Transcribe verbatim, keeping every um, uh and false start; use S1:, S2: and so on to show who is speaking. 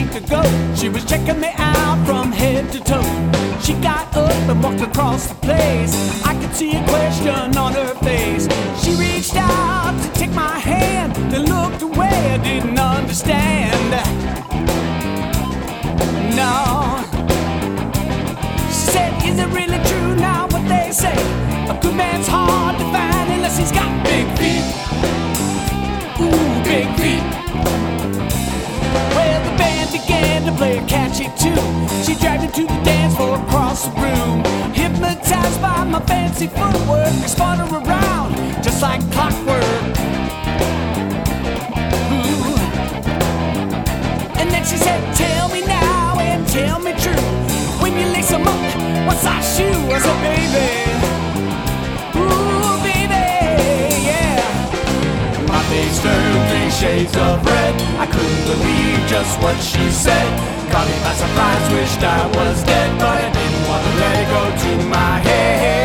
S1: week ago. She was checking me out from head to toe. She got up and walked across the place. I could see a question on her face. She reached out to take my hand, then looked away. I didn't understand. No. She said, is it really true now what they say? A good man's hard to find unless he's got big feet. Ooh, big feet. Well, the band began to play a catchy tune. She dragged me to the dance floor across the room. Hypnotized by my fancy footwork, I spun her around just like clockwork. Ooh. And then she said, tell me now and tell me true. When you lace them up, what size shoe? I said, baby. Ooh, baby, yeah. My face turned three shades of red. I couldn't believe just what she said. Caught me by surprise, wished I was dead, but I didn't want to let it go to my head.